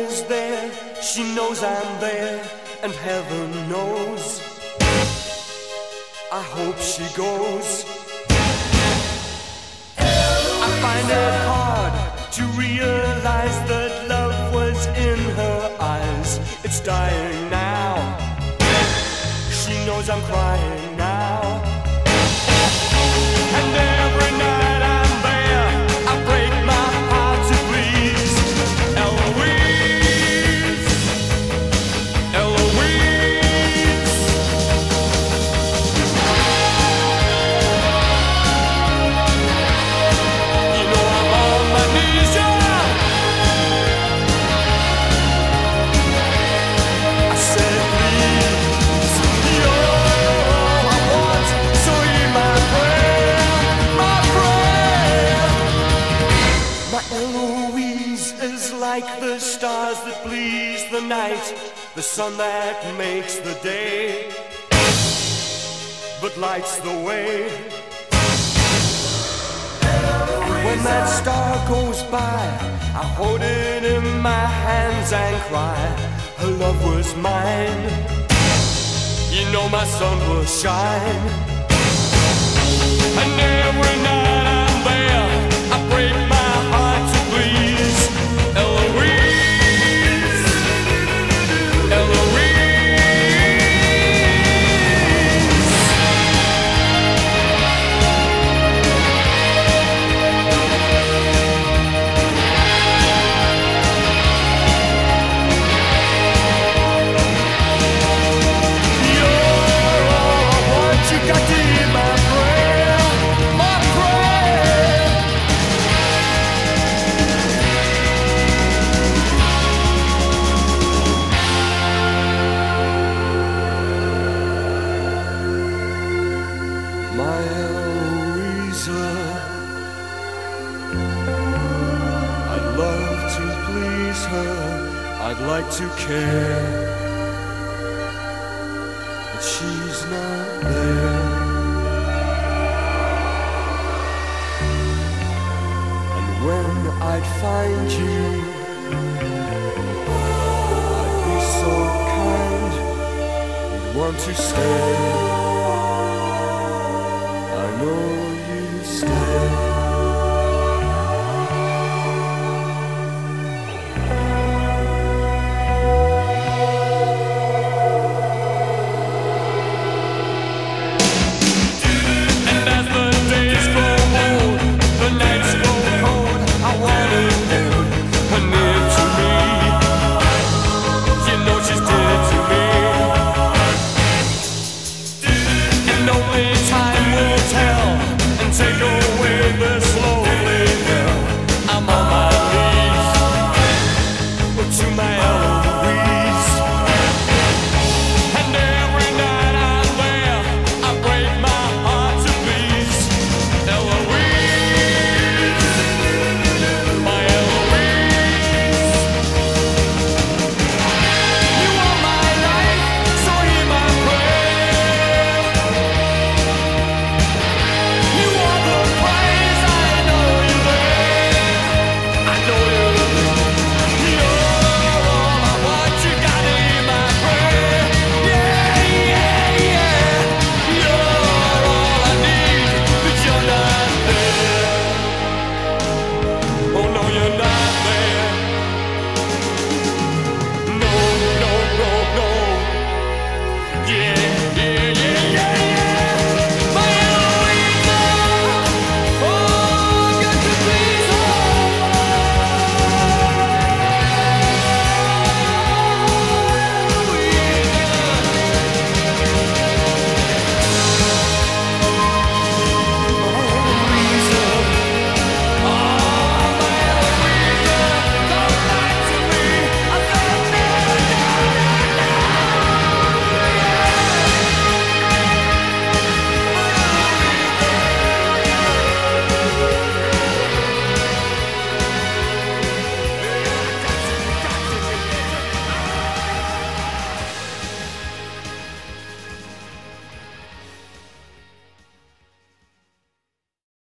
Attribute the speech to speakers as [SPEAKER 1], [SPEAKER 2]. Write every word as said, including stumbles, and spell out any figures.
[SPEAKER 1] is there, she knows I'm there, and heaven knows I hope she goes. I find it hard to realize that love was in her eyes. It's dying now. She knows I'm crying now. And every night I'm there, I break my heart to please Eloise, Eloise. You know I'm on my knees, yeah. I said please, you're all I want, so hear my prayer, my prayer. My Eloise is like the stars that please the night, the sun that makes the day, but lights the way. And when that star goes by, I hold it in my hands and cry, her love was mine. You know my sun will shine. And every night I'm there, I break my heart to please Eloise, Eloise. You're all I want, you got to hear my prayer, my prayer. My Eloisa, I'd love to please her, I'd like to care, but she's not there. And when I'd find you, I'd be so kind, you'd want to stay.